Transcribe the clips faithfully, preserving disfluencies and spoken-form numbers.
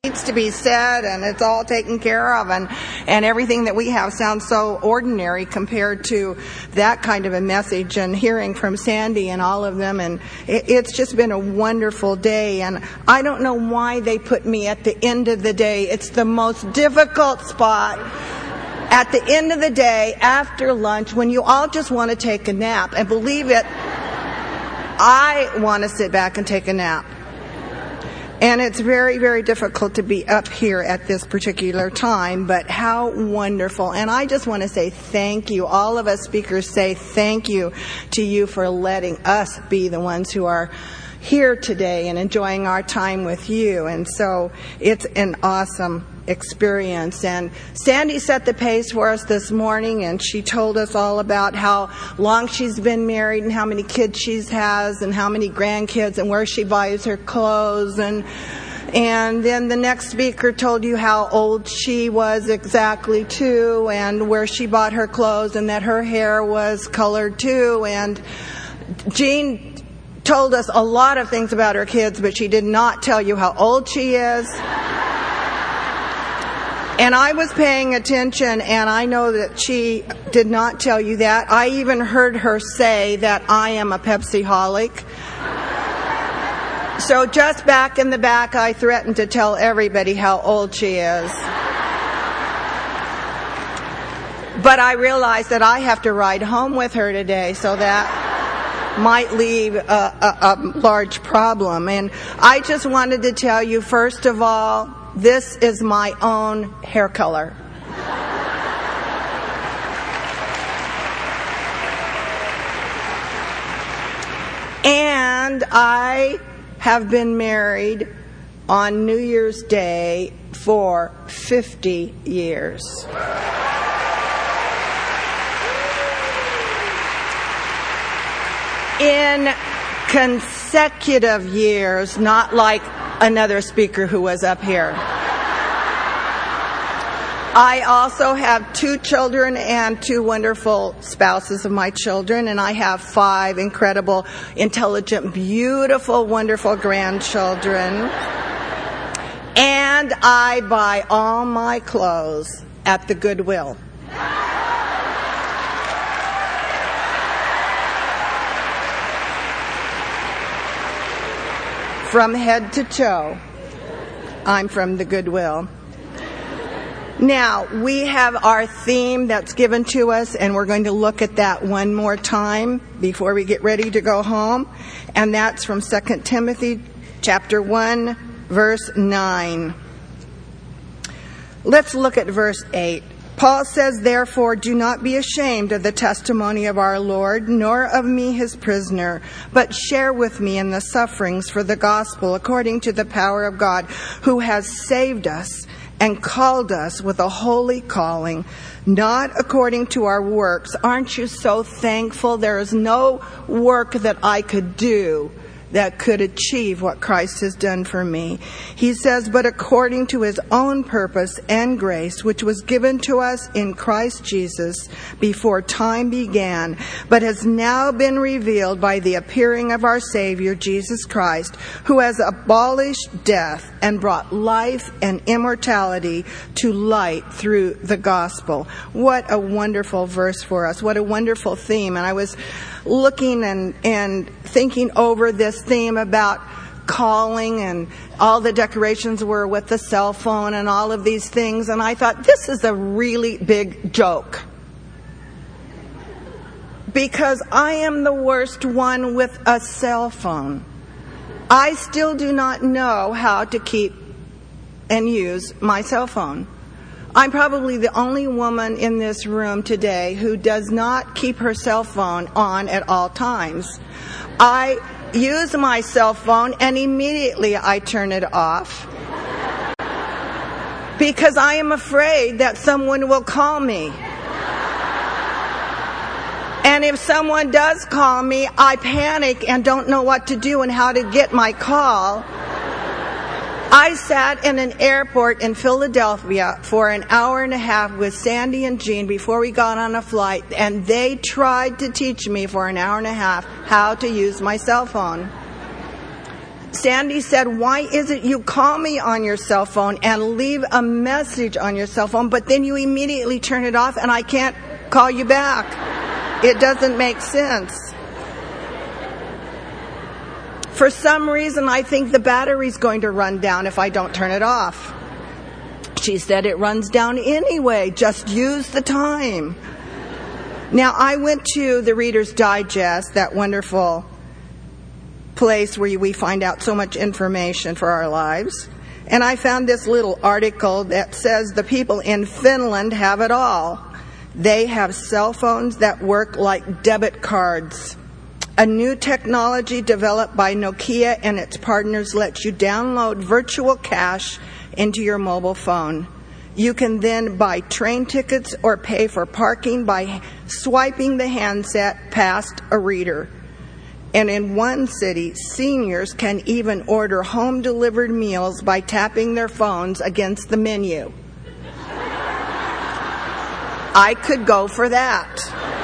needs to be said, and it's all taken care of, and and everything that we have sounds so ordinary compared to that kind of a message. And hearing from Sandy and all of them, and it, it's just been a wonderful day. And I don't know why they put me at the end of the day. It's the most difficult spot at the end of the day after lunch when you all just want to take a nap. And believe it, I want to sit back and take a nap. And it's very, very difficult to be up here at this particular time, but how wonderful. And I just want to say thank you. All of us speakers say thank you to you for letting us be the ones who are here today and enjoying our time with you. And so it's an awesome experience. And Sandy set the pace for us this morning, and she told us all about how long she's been married and how many kids she has and how many grandkids and where she buys her clothes. And and then the next speaker told you how old she was exactly too, and where she bought her clothes, and that her hair was colored too. And Jean told us a lot of things about her kids, but she did not tell you how old she is. And I was paying attention, and I know that she did not tell you that. I even heard her say that I am a Pepsi-holic. So just back in the back, I threatened to tell everybody how old she is. But I realized that I have to ride home with her today, so that might leave a, a, a large problem. And I just wanted to tell you, first of all, this is my own hair color. And I have been married on New Year's Day for fifty years. In consecutive years, not like another speaker who was up here. I also have two children and two wonderful spouses of my children, and I have five incredible, intelligent, beautiful, wonderful grandchildren. And I buy all my clothes at the Goodwill. From head to toe, I'm from the Goodwill. Now, we have our theme that's given to us, and we're going to look at that one more time before we get ready to go home. And that's from Second Timothy chapter one, verse nine. Let's look at verse eight. Paul says, "Therefore, do not be ashamed of the testimony of our Lord, nor of me his prisoner, but share with me in the sufferings for the gospel according to the power of God, who has saved us and called us with a holy calling, not according to our works." Aren't you so thankful? There is no work that I could do that could achieve what Christ has done for me. He says, "But according to his own purpose and grace, which was given to us in Christ Jesus before time began, but has now been revealed by the appearing of our Savior, Jesus Christ, who has abolished death and brought life and immortality to light through the gospel." What a wonderful verse for us. What a wonderful theme. And I was looking and, and thinking over this theme about calling, and all the decorations were with the cell phone and all of these things, and I thought, this is a really big joke, because I am the worst one with a cell phone. I still do not know how to keep and use my cell phone. I'm probably the only woman in this room today who does not keep her cell phone on at all times. I use my cell phone and immediately I turn it off because I am afraid that someone will call me. And if someone does call me, I panic and don't know what to do and how to get my call. I sat in an airport in Philadelphia for an hour and a half with Sandy and Jean before we got on a flight, and they tried to teach me for an hour and a half how to use my cell phone. Sandy said, why is it you call me on your cell phone and leave a message on your cell phone, but then you immediately turn it off and I can't call you back? It doesn't make sense. For some reason, I think the battery's going to run down if I don't turn it off. She said it runs down anyway. Just use the time. Now, I went to the Reader's Digest, that wonderful place where we find out so much information for our lives. And I found this little article that says the people in Finland have it all. They have cell phones that work like debit cards. A new technology developed by Nokia and its partners lets you download virtual cash into your mobile phone. You can then buy train tickets or pay for parking by swiping the handset past a reader. And in one city, seniors can even order home-delivered meals by tapping their phones against the menu. I could go for that.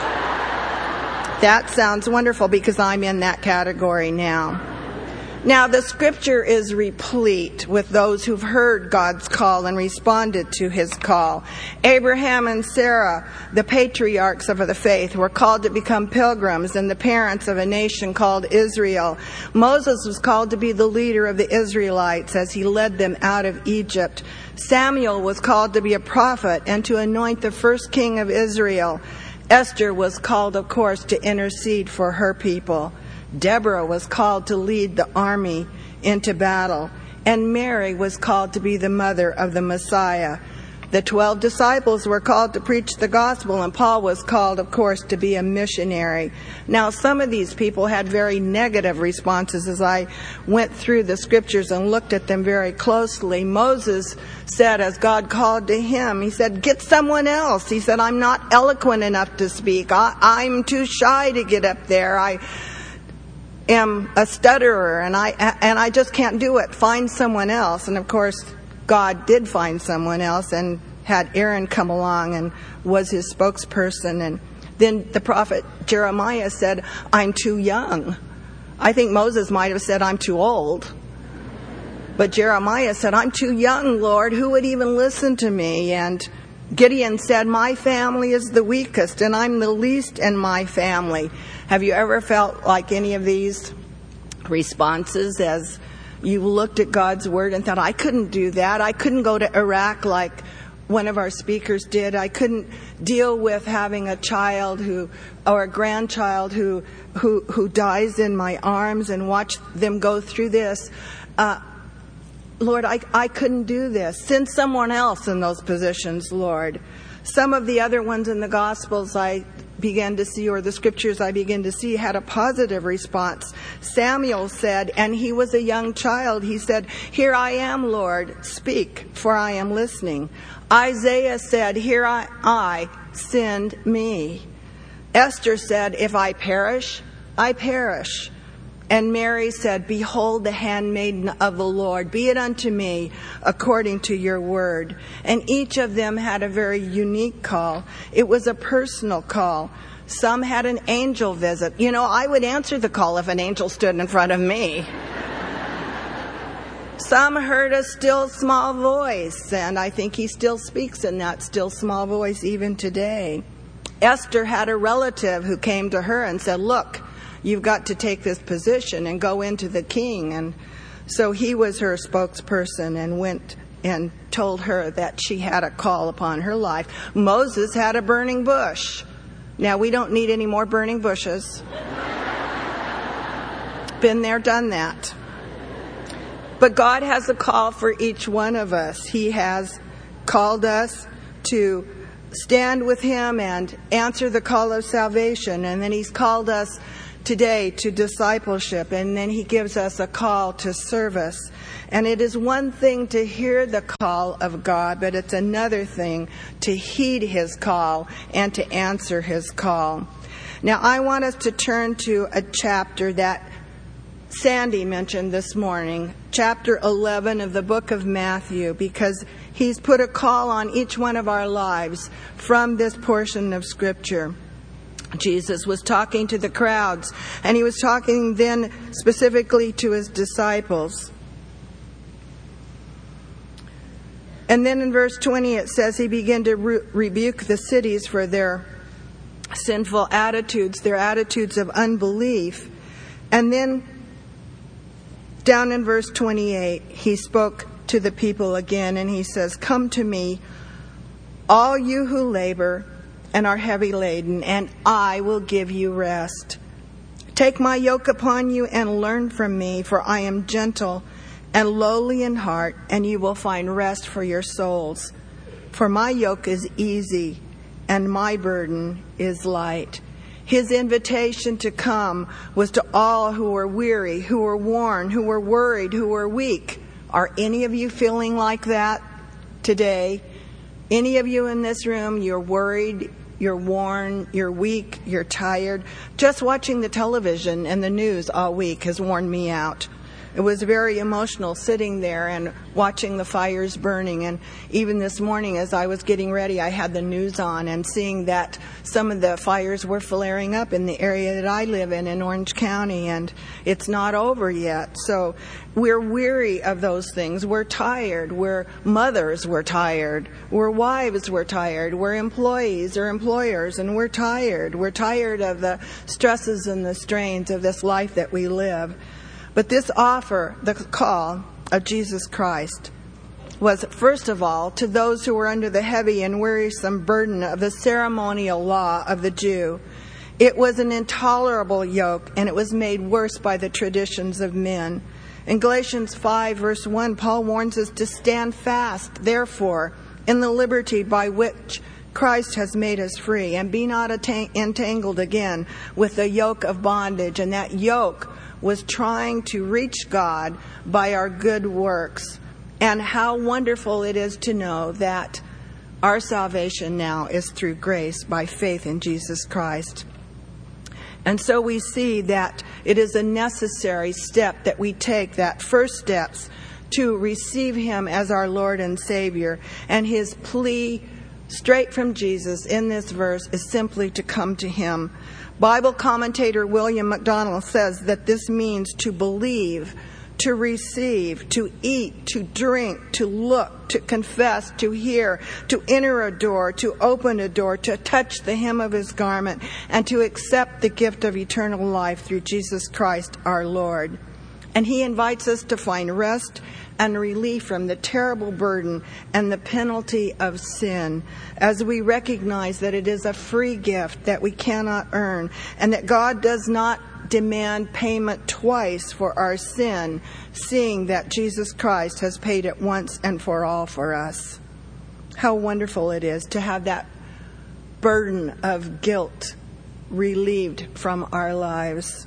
That sounds wonderful because I'm in that category now. Now, the scripture is replete with those who've heard God's call and responded to his call. Abraham and Sarah, the patriarchs of the faith, were called to become pilgrims and the parents of a nation called Israel. Moses was called to be the leader of the Israelites as he led them out of Egypt. Samuel was called to be a prophet and to anoint the first king of Israel. Esther was called, of course, to intercede for her people. Deborah was called to lead the army into battle. And Mary was called to be the mother of the Messiah. The twelve disciples were called to preach the gospel, and Paul was called, of course, to be a missionary. Now, some of these people had very negative responses as I went through the scriptures and looked at them very closely. Moses said, as God called to him, he said, get someone else. He said, I'm not eloquent enough to speak. I, I'm too shy to get up there. I am a stutterer, and I and I just can't do it. Find someone else. And of course, God did find someone else and had Aaron come along and was his spokesperson. And then the prophet Jeremiah said, I'm too young. I think Moses might have said, I'm too old. But Jeremiah said, I'm too young, Lord. Who would even listen to me? And Gideon said, my family is the weakest, and I'm the least in my family. Have you ever felt like any of these responses as you looked at God's word and thought, I couldn't do that. I couldn't go to Iraq like one of our speakers did. I couldn't deal with having a child who, or a grandchild who, who, who dies in my arms and watch them go through this. Uh, Lord, I, I couldn't do this. Send someone else in those positions, Lord. Some of the other ones in the Gospels I began to see, or the scriptures I began to see, had a positive response. Samuel said, and he was a young child, he said, here I am, Lord, speak, for I am listening. Isaiah said, here I, I send me. Esther said, if I perish, I perish. And Mary said, behold the handmaiden of the Lord, be it unto me according to your word. And each of them had a very unique call. It was a personal call. Some had an angel visit. You know, I would answer the call if an angel stood in front of me. Some heard a still small voice, and I think he still speaks in that still small voice even today. Esther had a relative who came to her and said, look, you've got to take this position and go into the king. And so he was her spokesperson and went and told her that she had a call upon her life. Moses had a burning bush. Now, we don't need any more burning bushes. Been there, done that. But God has a call for each one of us. He has called us to stand with him and answer the call of salvation. And then he's called us today to discipleship, and then he gives us a call to service. And it is one thing to hear the call of God, but it's another thing to heed his call and to answer his call. Now, I want us to turn to a chapter that Sandy mentioned this morning, chapter eleven of the book of Matthew, because he's put a call on each one of our lives from this portion of Scripture. Jesus was talking to the crowds, and he was talking then specifically to his disciples. And then in verse twenty it says he began to re- rebuke the cities for their sinful attitudes, their attitudes of unbelief. And then down in verse twenty-eight, he spoke to the people again, and he says, "Come to me, all you who labor and are heavy laden, and I will give you rest. Take my yoke upon you and learn from me, for I am gentle and lowly in heart, and you will find rest for your souls. For my yoke is easy and my burden is light." His invitation to come was to all who were weary, who were worn, who were worried, who were weak. Are any of you feeling like that today? Any of you in this room, you're worried, you're worn, you're weak, you're tired. Just watching the television and the news all week has worn me out. It was very emotional sitting there and watching the fires burning. And even this morning as I was getting ready, I had the news on and seeing that some of the fires were flaring up in the area that I live in, in Orange County, and it's not over yet. So we're weary of those things. We're tired. We're mothers, we're tired. We're wives, we're tired. We're employees or employers, and we're tired. We're tired of the stresses and the strains of this life that we live. But this offer, the call of Jesus Christ, was first of all to those who were under the heavy and wearisome burden of the ceremonial law of the Jew. It was an intolerable yoke, and it was made worse by the traditions of men. In Galatians five, verse one, Paul warns us to stand fast, therefore, in the liberty by which Christ has made us free, and be not entangled again with the yoke of bondage. And that yoke was trying to reach God by our good works. And how wonderful it is to know that our salvation now is through grace by faith in Jesus Christ. And so we see that it is a necessary step that we take, that first steps to receive Him as our Lord and Savior. And His plea straight from Jesus in this verse is simply to come to Him. Bible commentator William MacDonald says that this means to believe, to receive, to eat, to drink, to look, to confess, to hear, to enter a door, to open a door, to touch the hem of His garment, and to accept the gift of eternal life through Jesus Christ our Lord. And He invites us to find rest and relief from the terrible burden and the penalty of sin, as we recognize that it is a free gift that we cannot earn, and that God does not demand payment twice for our sin, seeing that Jesus Christ has paid it once and for all for us. How wonderful it is to have that burden of guilt relieved from our lives.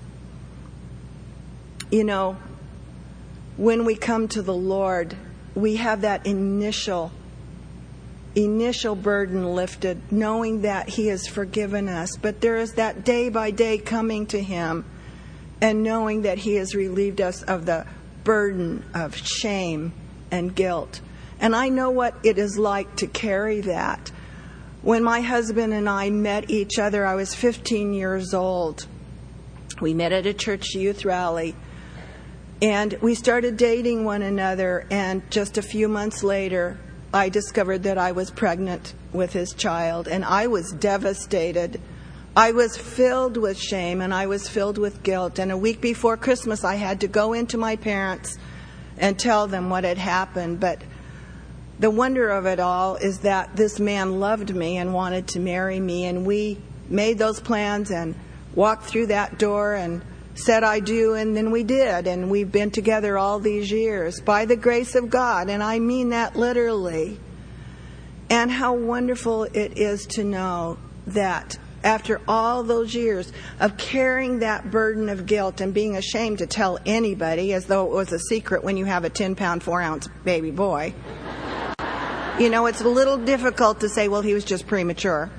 You know, when we come to the Lord, we have that initial, initial burden lifted, knowing that He has forgiven us. But there is that day by day coming to Him and knowing that He has relieved us of the burden of shame and guilt. And I know what it is like to carry that. When my husband and I met each other, I was fifteen years old. We met at a church youth rally. And we started dating one another, and just a few months later, I discovered that I was pregnant with his child, and I was devastated. I was filled with shame, and I was filled with guilt. And a week before Christmas, I had to go into my parents and tell them what had happened. But the wonder of it all is that this man loved me and wanted to marry me, and we made those plans and walked through that door and said I do, and then we did, and we've been together all these years by the grace of God, and I mean that literally. And how wonderful it is to know that after all those years of carrying that burden of guilt and being ashamed to tell anybody, as though it was a secret when you have a ten pound, four ounce baby boy, you know, it's a little difficult to say, well, he was just premature.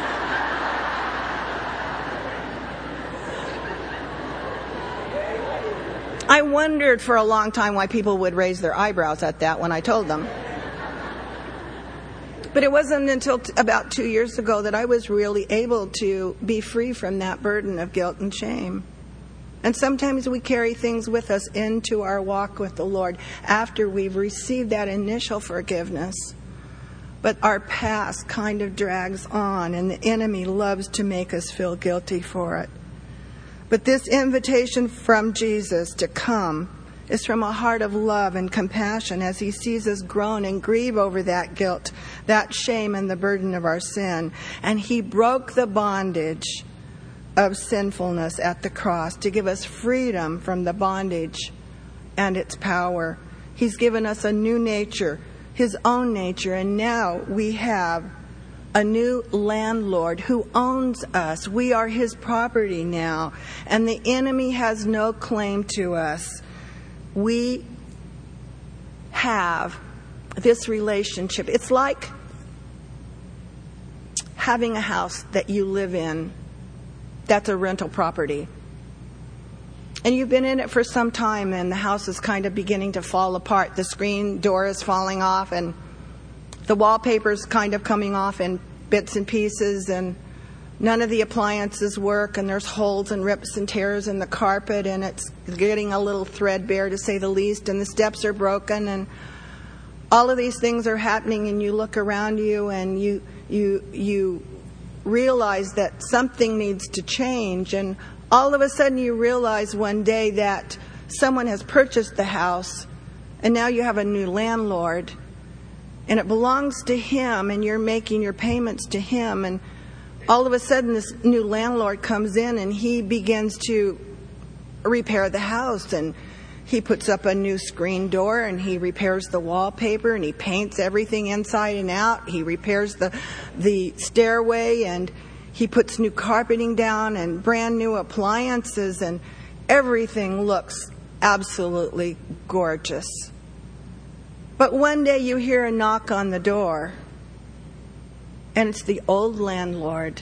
I wondered for a long time why people would raise their eyebrows at that when I told them. But it wasn't until t- about two years ago that I was really able to be free from that burden of guilt and shame. And sometimes we carry things with us into our walk with the Lord after we've received that initial forgiveness. But our past kind of drags on, and the enemy loves to make us feel guilty for it. But this invitation from Jesus to come is from a heart of love and compassion as he sees us groan and grieve over that guilt, that shame, and the burden of our sin. And he broke the bondage of sinfulness at the cross to give us freedom from the bondage and its power. He's given us a new nature, his own nature, and now we have a new landlord who owns us. We are his property now, and the enemy has no claim to us. We have this relationship. It's like having a house that you live in that's a rental property. And you've been in it for some time, and the house is kind of beginning to fall apart. The screen door is falling off, and the wallpaper's kind of coming off in bits and pieces, and none of the appliances work, and there's holes and rips and tears in the carpet, and it's getting a little threadbare, to say the least, and the steps are broken, and all of these things are happening, and you look around you, and you you you realize that something needs to change, and all of a sudden you realize one day that someone has purchased the house, and now you have a new landlord, and it belongs to him, and you're making your payments to him, and all of a sudden this new landlord comes in and he begins to repair the house, and he puts up a new screen door, and he repairs the wallpaper, and he paints everything inside and out. He repairs the the stairway, and he puts new carpeting down and brand new appliances, and everything looks absolutely gorgeous. But one day you hear a knock on the door, and it's the old landlord.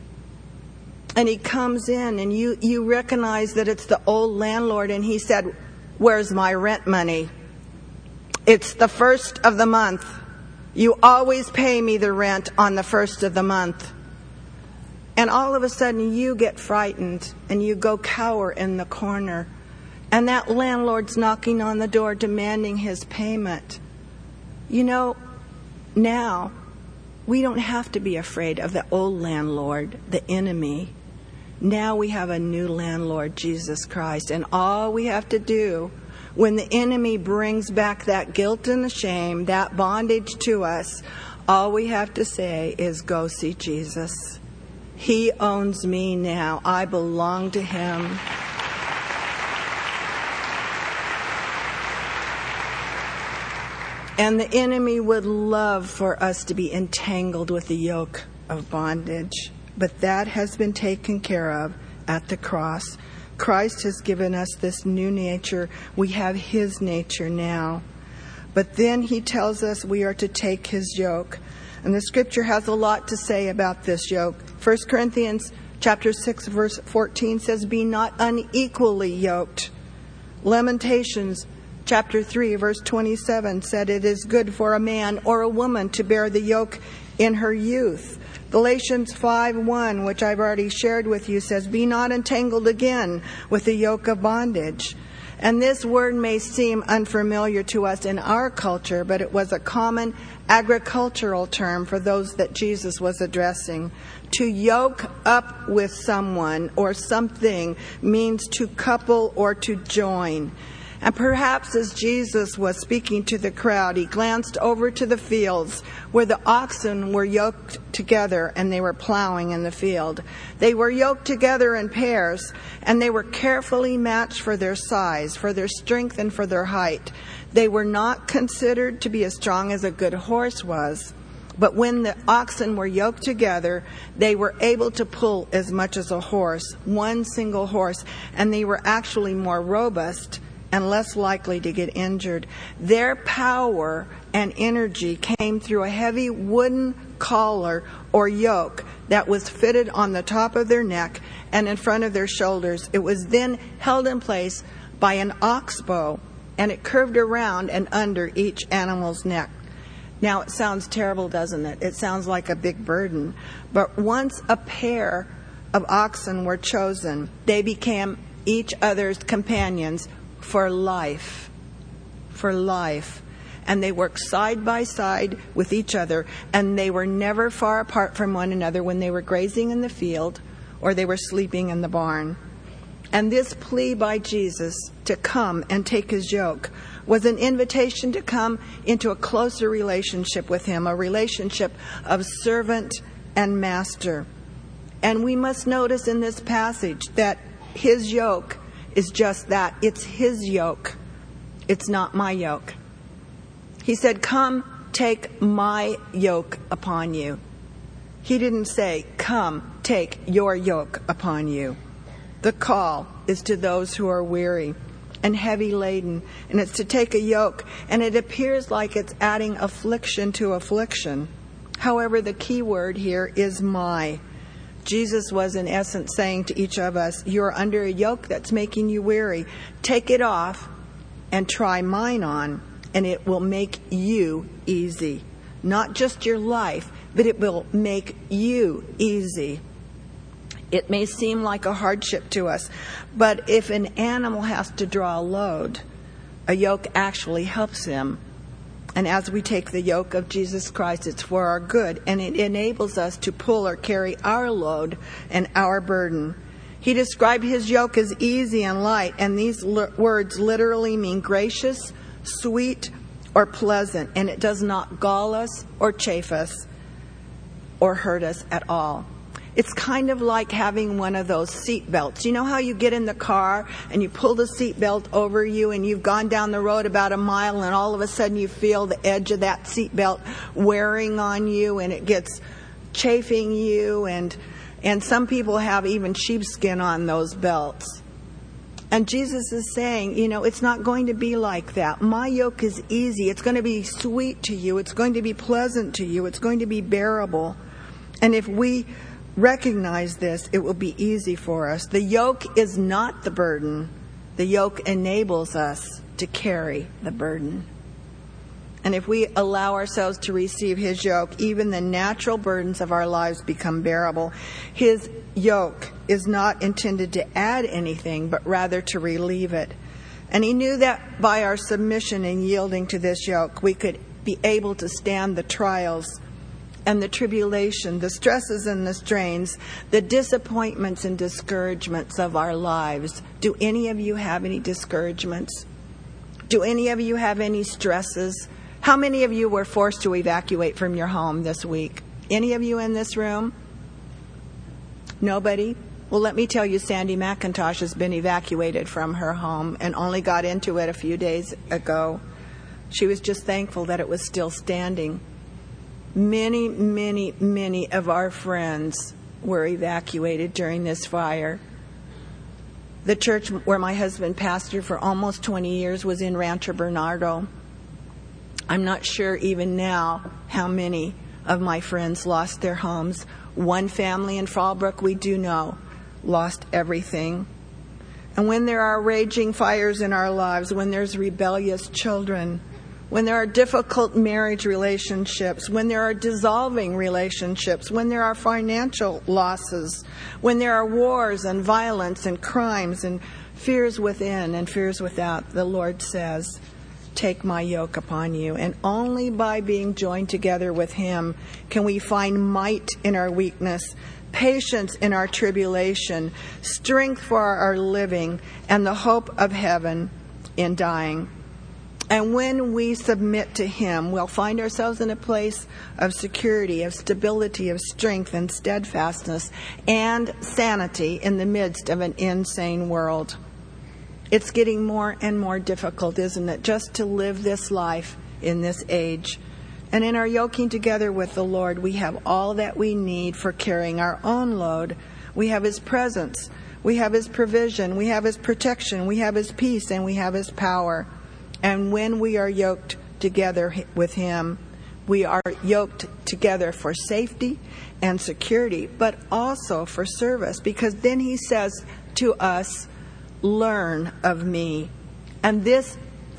And he comes in, and you, you recognize that it's the old landlord, and he said, "Where's my rent money? It's the first of the month. You always pay me the rent on the first of the month." And all of a sudden you get frightened, and you go cower in the corner. And that landlord's knocking on the door demanding his payment. You know, now we don't have to be afraid of the old landlord, the enemy. Now we have a new landlord, Jesus Christ. And all we have to do when the enemy brings back that guilt and the shame, that bondage to us, all we have to say is, "Go see Jesus. He owns me now. I belong to him." And the enemy would love for us to be entangled with the yoke of bondage. But that has been taken care of at the cross. Christ has given us this new nature. We have his nature now. But then he tells us we are to take his yoke. And the scripture has a lot to say about this yoke. First Corinthians chapter six, verse fourteen says, "Be not unequally yoked." Lamentations chapter three, verse twenty-seven said, "It is good for a man or a woman to bear the yoke in her youth." Galatians five one, which I've already shared with you, says, "Be not entangled again with the yoke of bondage." And this word may seem unfamiliar to us in our culture, but it was a common agricultural term for those that Jesus was addressing. To yoke up with someone or something means to couple or to join. And perhaps as Jesus was speaking to the crowd, he glanced over to the fields where the oxen were yoked together and they were plowing in the field. They were yoked together in pairs, and they were carefully matched for their size, for their strength, and for their height. They were not considered to be as strong as a good horse was. But when the oxen were yoked together, they were able to pull as much as a horse, one single horse, and they were actually more robust and less likely to get injured. Their power and energy came through a heavy wooden collar or yoke that was fitted on the top of their neck and in front of their shoulders. It was then held in place by an ox bow, and it curved around and under each animal's neck. Now, it sounds terrible, doesn't it? It sounds like a big burden. But once a pair of oxen were chosen, they became each other's companions for life. For life. And they worked side by side with each other, and they were never far apart from one another when they were grazing in the field or they were sleeping in the barn. And this plea by Jesus to come and take his yoke was an invitation to come into a closer relationship with him, a relationship of servant and master. And we must notice in this passage that his yoke is just that. It's his yoke. It's not my yoke. He said, "Come, take my yoke upon you." He didn't say, "Come, take your yoke upon you." The call is to those who are weary and heavy laden, and it's to take a yoke, and it appears like it's adding affliction to affliction. However, the key word here is my. Jesus was in essence saying to each of us, you're under a yoke that's making you weary. Take it off and try mine on, and it will make you easy. Not just your life, but it will make you easy. It may seem like a hardship to us, but if an animal has to draw a load, a yoke actually helps him. And as we take the yoke of Jesus Christ, it's for our good, and it enables us to pull or carry our load and our burden. He described his yoke as easy and light, and these l- words literally mean gracious, sweet, or pleasant, and it does not gall us or chafe us or hurt us at all. It's kind of like having one of those seat belts. You know how you get in the car and you pull the seat belt over you and you've gone down the road about a mile and all of a sudden you feel the edge of that seat belt wearing on you and it gets chafing you, and and some people have even sheepskin on those belts. And Jesus is saying, you know, it's not going to be like that. My yoke is easy. It's going to be sweet to you. It's going to be pleasant to you. It's going to be bearable. And if we recognize this, it will be easy for us. The yoke is not the burden. The yoke enables us to carry the burden. And if we allow ourselves to receive his yoke, even the natural burdens of our lives become bearable. His yoke is not intended to add anything, but rather to relieve it. And he knew that by our submission and yielding to this yoke, we could be able to stand the trials and the tribulation, the stresses and the strains, the disappointments and discouragements of our lives. Do any of you have any discouragements? Do any of you have any stresses? How many of you were forced to evacuate from your home this week? Any of you in this room? Nobody? Well, let me tell you, Sandy McIntosh has been evacuated from her home and only got into it a few days ago. She was just thankful that it was still standing. Many, many, many of our friends were evacuated during this fire. The church where my husband pastored for almost twenty years was in Rancho Bernardo. I'm not sure even now how many of my friends lost their homes. One family in Fallbrook, we do know, lost everything. And when there are raging fires in our lives, when there's rebellious children, when there are difficult marriage relationships, when there are dissolving relationships, when there are financial losses, when there are wars and violence and crimes and fears within and fears without, the Lord says, take my yoke upon you. And only by being joined together with him can we find might in our weakness, patience in our tribulation, strength for our living, and the hope of heaven in dying. And when we submit to him, we'll find ourselves in a place of security, of stability, of strength and steadfastness and sanity in the midst of an insane world. It's getting more and more difficult, isn't it, just to live this life in this age. And in our yoking together with the Lord, we have all that we need for carrying our own load. We have his presence, we have his provision, we have his protection, we have his peace, and we have his power. And when we are yoked together with him, we are yoked together for safety and security, but also for service. Because then he says to us, learn of me. And this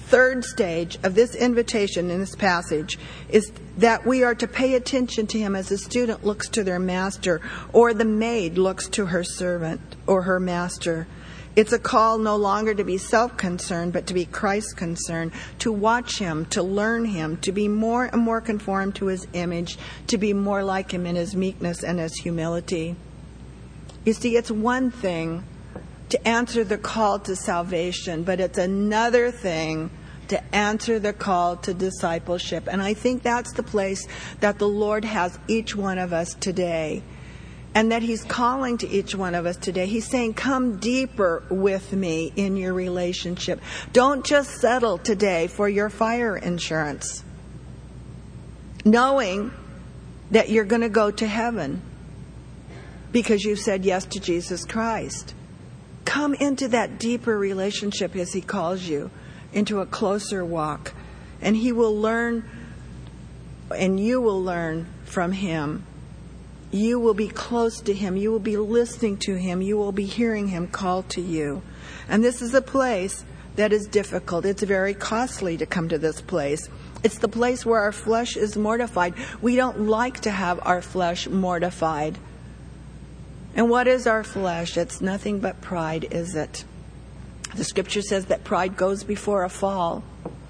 third stage of this invitation in this passage is that we are to pay attention to him as a student looks to their master, or the maid looks to her servant or her master. It's a call no longer to be self-concerned, but to be Christ-concerned, to watch him, to learn him, to be more and more conformed to his image, to be more like him in his meekness and his humility. You see, it's one thing to answer the call to salvation, but it's another thing to answer the call to discipleship. And I think that's the place that the Lord has each one of us today. And that he's calling to each one of us today. He's saying, come deeper with me in your relationship. Don't just settle today for your fire insurance, knowing that you're going to go to heaven because you said yes to Jesus Christ. Come into that deeper relationship as he calls you, into a closer walk. And he will learn, and you will learn from him. You will be close to him. You will be listening to him. You will be hearing him call to you. And this is a place that is difficult. It's very costly to come to this place. It's the place where our flesh is mortified. We don't like to have our flesh mortified. And what is our flesh? It's nothing but pride, is it? The scripture says that pride goes before a fall.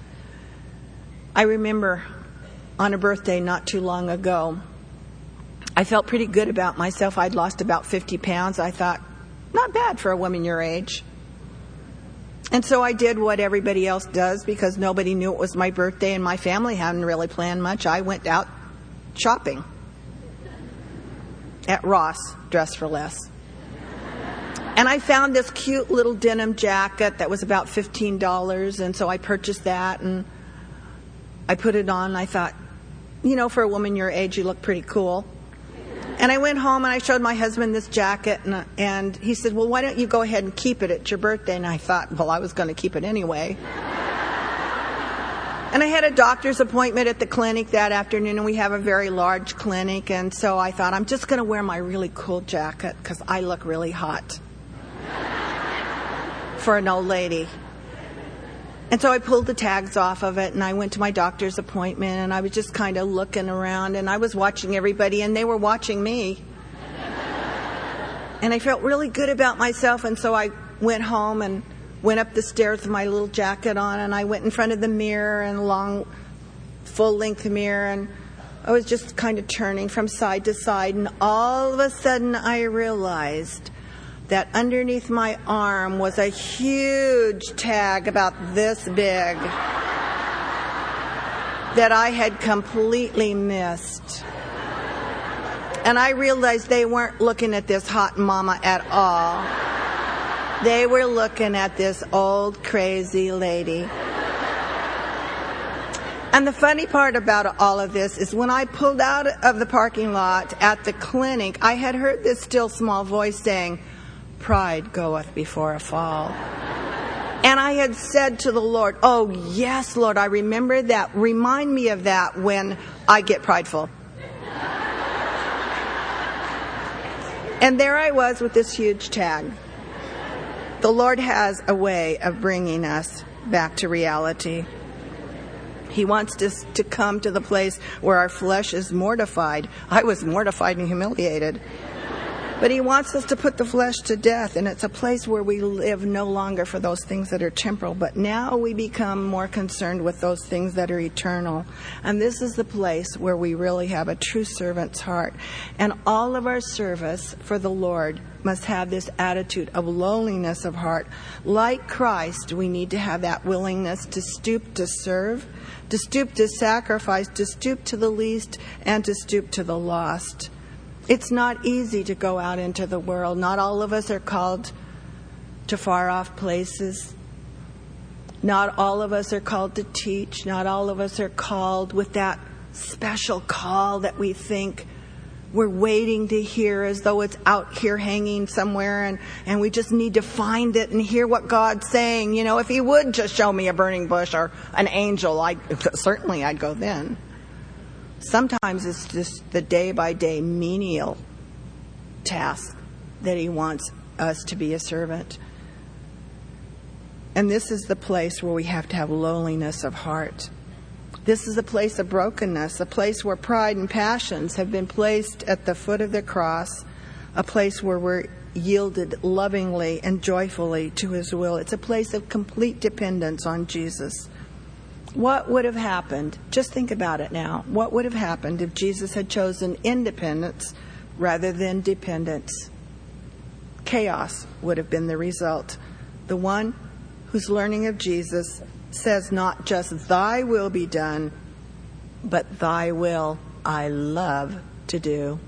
I remember on a birthday not too long ago, I felt pretty good about myself. I'd lost about fifty pounds. I thought, not bad for a woman your age. And so I did what everybody else does because nobody knew it was my birthday and my family hadn't really planned much. I went out shopping at Ross, Dress for Less. And I found this cute little denim jacket that was about fifteen dollars. And so I purchased that and I put it on. I thought, you know, for a woman your age, you look pretty cool. And I went home and I showed my husband this jacket, and, and he said, well, why don't you go ahead and keep it at your birthday? And I thought, well, I was going to keep it anyway. And I had a doctor's appointment at the clinic that afternoon, and we have a very large clinic. And so I thought, I'm just going to wear my really cool jacket because I look really hot for an old lady. And so I pulled the tags off of it, and I went to my doctor's appointment, and I was just kind of looking around, and I was watching everybody, and they were watching me. And I felt really good about myself, and so I went home and went up the stairs with my little jacket on, and I went in front of the mirror, and long, full-length mirror, and I was just kind of turning from side to side, and all of a sudden I realized that underneath my arm was a huge tag about this big that I had completely missed. And I realized they weren't looking at this hot mama at all. They were looking at this old crazy lady. And the funny part about all of this is when I pulled out of the parking lot at the clinic, I had heard this still small voice saying, pride goeth before a fall. And I had said to the Lord, oh, yes, Lord, I remember that. Remind me of that when I get prideful. And there I was with this huge tag. The Lord has a way of bringing us back to reality. He wants us to come to the place where our flesh is mortified. I was mortified and humiliated. But he wants us to put the flesh to death, and it's a place where we live no longer for those things that are temporal, but now we become more concerned with those things that are eternal. And this is the place where we really have a true servant's heart. And all of our service for the Lord must have this attitude of lowliness of heart. Like Christ, we need to have that willingness to stoop to serve, to stoop to sacrifice, to stoop to the least, and to stoop to the lost. It's not easy to go out into the world. Not all of us are called to far off places. Not all of us are called to teach. Not all of us are called with that special call that we think we're waiting to hear, as though it's out here hanging somewhere, and, and we just need to find it and hear what God's saying. You know, if he would just show me a burning bush or an angel, I'd, certainly I'd go then. Sometimes it's just the day-by-day menial task that he wants us to be a servant. And this is the place where we have to have lowliness of heart. This is a place of brokenness, a place where pride and passions have been placed at the foot of the cross, a place where we're yielded lovingly and joyfully to his will. It's a place of complete dependence on Jesus. What would have happened? Just think about it now. What would have happened if Jesus had chosen independence rather than dependence? Chaos would have been the result. The one who's learning of Jesus says not just thy will be done, but thy will I love to do.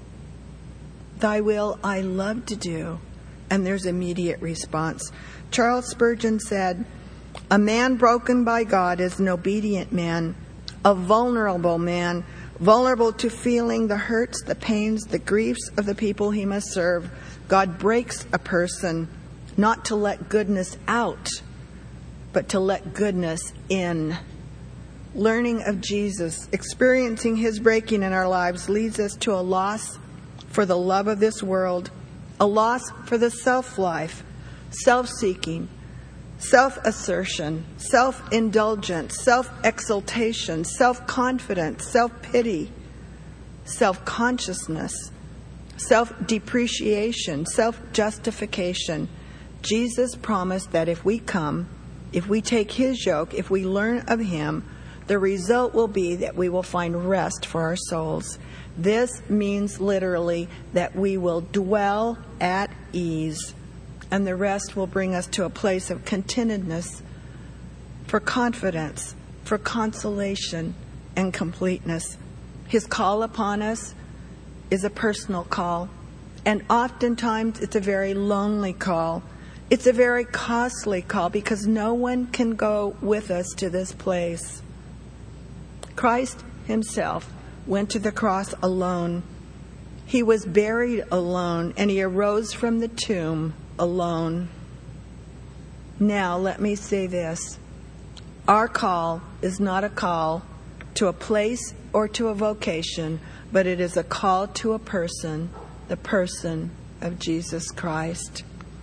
Thy will I love to do. And there's immediate response. Charles Spurgeon said, a man broken by God is an obedient man, a vulnerable man, vulnerable to feeling the hurts, the pains, the griefs of the people he must serve. God breaks a person not to let goodness out, but to let goodness in. Learning of Jesus, experiencing his breaking in our lives leads us to a loss for the love of this world, a loss for the self-life, self-seeking, self-assertion, self-indulgence, self-exaltation, self-confidence, self-pity, self-consciousness, self-depreciation, self-justification. Jesus promised that if we come, if we take his yoke, if we learn of him, the result will be that we will find rest for our souls. This means literally that we will dwell at ease, and the rest will bring us to a place of contentedness, for confidence, for consolation, and completeness. His call upon us is a personal call, and oftentimes it's a very lonely call. It's a very costly call because no one can go with us to this place. Christ himself went to the cross alone. He was buried alone, and he arose from the tomb alone. Now, let me say this. Our call is not a call to a place or to a vocation, but it is a call to a person, the person of Jesus Christ.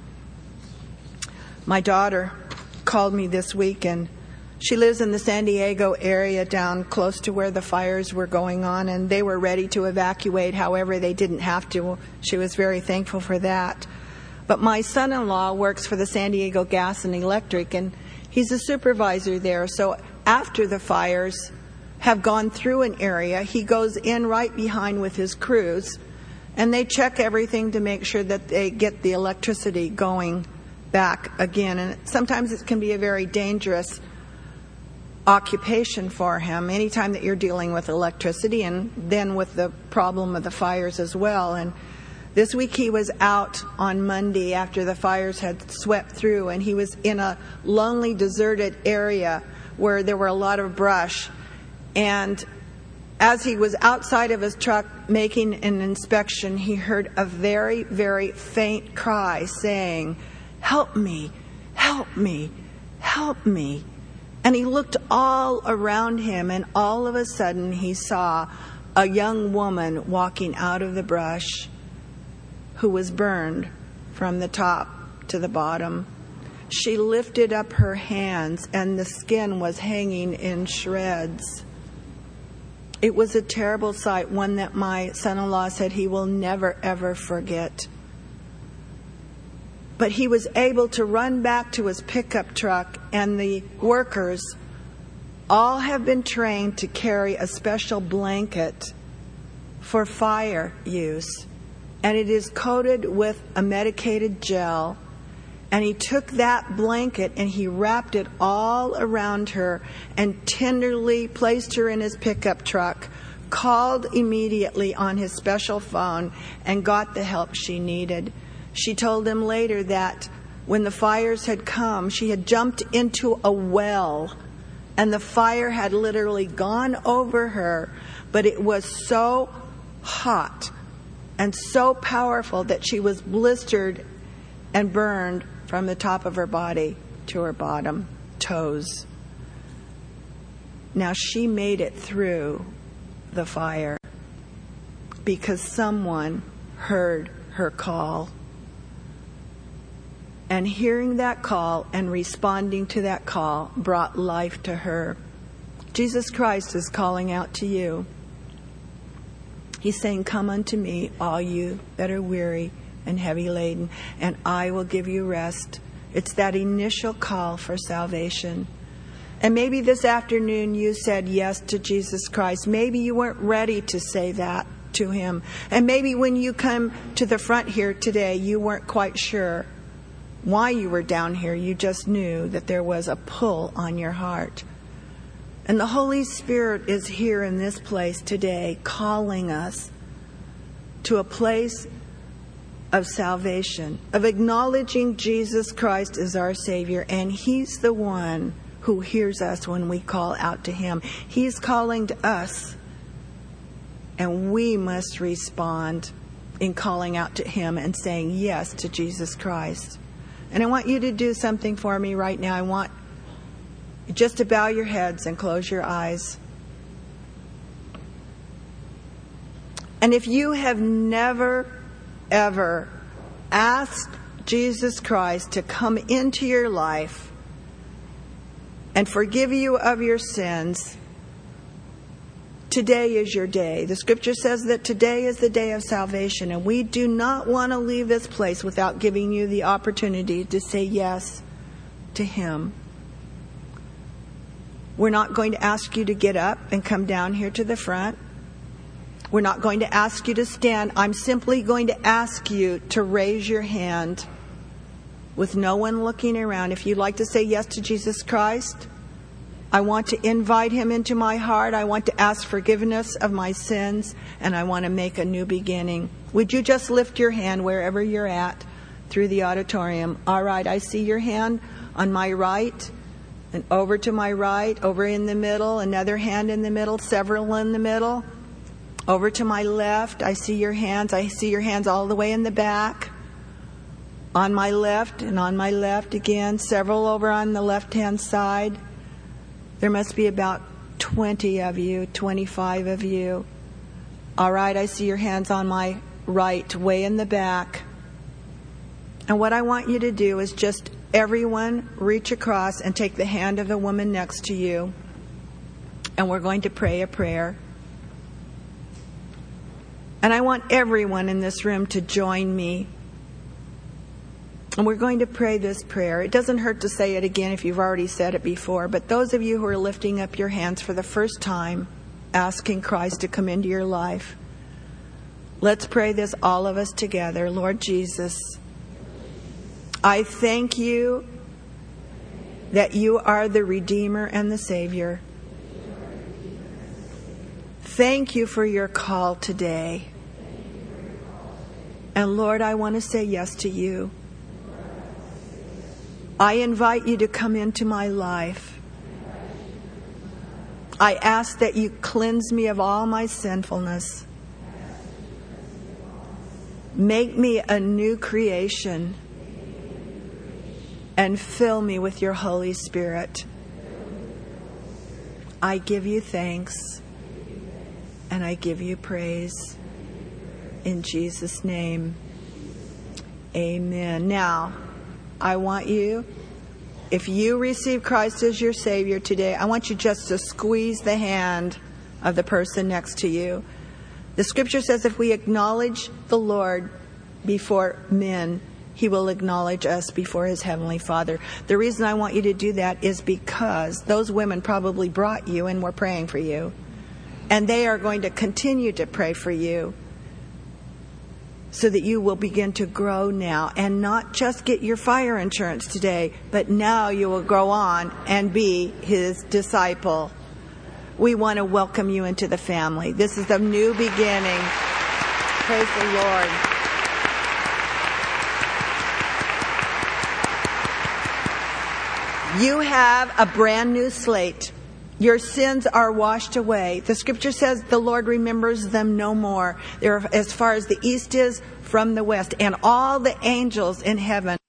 My daughter called me this week, and she lives in the San Diego area down close to where the fires were going on, and they were ready to evacuate. However, they didn't have to. She was very thankful for that. But my son-in-law works for the San Diego Gas and Electric, and he's a supervisor there. So after the fires have gone through an area, he goes in right behind with his crews, and they check everything to make sure that they get the electricity going back again. And sometimes it can be a very dangerous occupation for him anytime that you're dealing with electricity, and then with the problem of the fires as well. And this week he was out on Monday after the fires had swept through, and he was in a lonely, deserted area where there were a lot of brush. And as he was outside of his truck making an inspection, he heard a very, very faint cry saying, "Help me, help me, help me." And he looked all around him, and all of a sudden he saw a young woman walking out of the brush who was burned from the top to the bottom. She lifted up her hands, and the skin was hanging in shreds. It was a terrible sight, one that my son-in-law said he will never, ever forget. But he was able to run back to his pickup truck, and the workers all have been trained to carry a special blanket for fire use. And it is coated with a medicated gel. And he took that blanket and he wrapped it all around her and tenderly placed her in his pickup truck, called immediately on his special phone, and got the help she needed. She told him later that when the fires had come, she had jumped into a well, and the fire had literally gone over her, but it was so hot and so powerful that she was blistered and burned from the top of her body to her bottom toes. Now, she made it through the fire because someone heard her call. And hearing that call and responding to that call brought life to her. Jesus Christ is calling out to you. He's saying, come unto me, all you that are weary and heavy laden, and I will give you rest. It's that initial call for salvation. And maybe this afternoon you said yes to Jesus Christ. Maybe you weren't ready to say that to him. And maybe when you come to the front here today, you weren't quite sure why you were down here. You just knew that there was a pull on your heart. And the Holy Spirit is here in this place today, calling us to a place of salvation, of acknowledging Jesus Christ as our Savior. And he's the one who hears us when we call out to him. He's calling to us, and we must respond in calling out to him and saying yes to Jesus Christ. And I want you to do something for me right now. I want just to bow your heads and close your eyes. And if you have never, ever asked Jesus Christ to come into your life and forgive you of your sins, today is your day. The scripture says that today is the day of salvation, and we do not want to leave this place without giving you the opportunity to say yes to him. We're not going to ask you to get up and come down here to the front. We're not going to ask you to stand. I'm simply going to ask you to raise your hand with no one looking around. If you'd like to say yes to Jesus Christ, I want to invite him into my heart. I want to ask forgiveness of my sins, and I want to make a new beginning. Would you just lift your hand wherever you're at through the auditorium? All right, I see your hand on my right, and over to my right, over in the middle, another hand in the middle, several in the middle. Over to my left, I see your hands. I see your hands all the way in the back. On my left and on my left again, several over on the left-hand side. There must be about twenty of you, twenty-five of you. All right, I see your hands on my right, way in the back. And what I want you to do is just everyone reach across and take the hand of the woman next to you. And we're going to pray a prayer. And I want everyone in this room to join me. And we're going to pray this prayer. It doesn't hurt to say it again if you've already said it before. But those of you who are lifting up your hands for the first time, asking Christ to come into your life, let's pray this, all of us together. Lord Jesus, I thank you that you are the Redeemer and the Savior. Thank you for your call today. And Lord, I want to say yes to you. I invite you to come into my life. I ask that you cleanse me of all my sinfulness. Make me a new creation. And fill me with your Holy Spirit. I give you thanks. And I give you praise. In Jesus' name. Amen. Now, I want you, if you receive Christ as your Savior today, I want you just to squeeze the hand of the person next to you. The scripture says if we acknowledge the Lord before men, he will acknowledge us before his heavenly Father. The reason I want you to do that is because those women probably brought you and were praying for you. And they are going to continue to pray for you so that you will begin to grow now and not just get your fire insurance today, but now you will grow on and be his disciple. We want to welcome you into the family. This is a new beginning. Praise the Lord. You have a brand new slate. Your sins are washed away. The scripture says the Lord remembers them no more. They're as far as the east is from the west. And all the angels in heaven